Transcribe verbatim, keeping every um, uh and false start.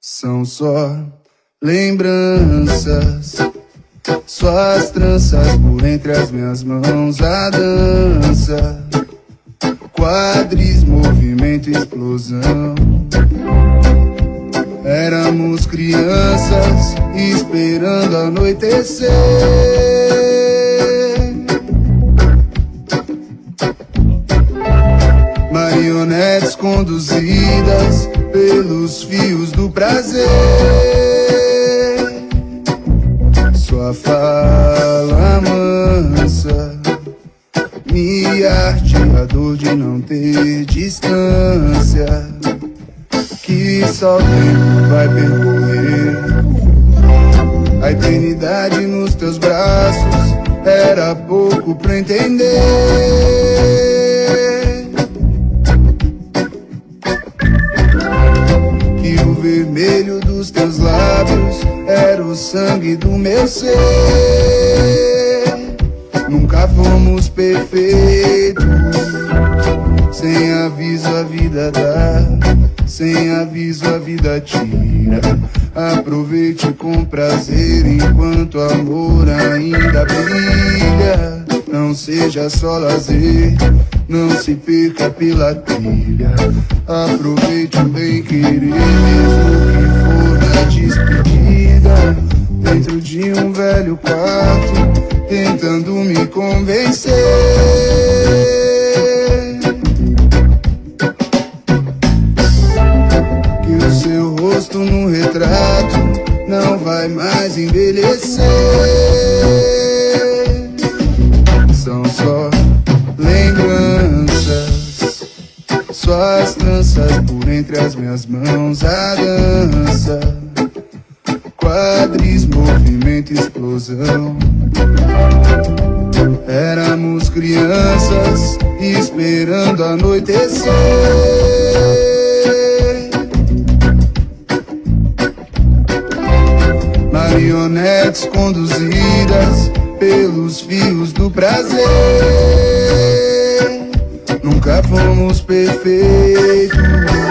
São só lembranças, suas tranças por entre as minhas mãos, a dança, quadris, movimento, explosão. Éramos crianças esperando anoitecer, marionetes conduzidas pelos fios do prazer. Sua fala mansa me arte a dor de não ter distância, que só o tempo vai percorrer. A eternidade nos teus braços era pouco pra entender. O vermelho dos teus lábios era o sangue do meu ser. Nunca fomos perfeitos. Sem aviso a vida dá, sem aviso a vida tira. Aproveite com prazer enquanto o amor ainda brilha. Não seja só lazer, não se perca pela trilha. Aproveite o bem querer, mesmo que for na despedida. Dentro de um velho quarto, tentando me convencer que o seu rosto no retrato não vai mais envelhecer. São só lembranças, suas tranças por entre as minhas mãos, a dança, quadris, movimento, explosão. Éramos crianças esperando anoitecer, marionetes conduzidas pelos fios do prazer. Nunca fomos perfeitos.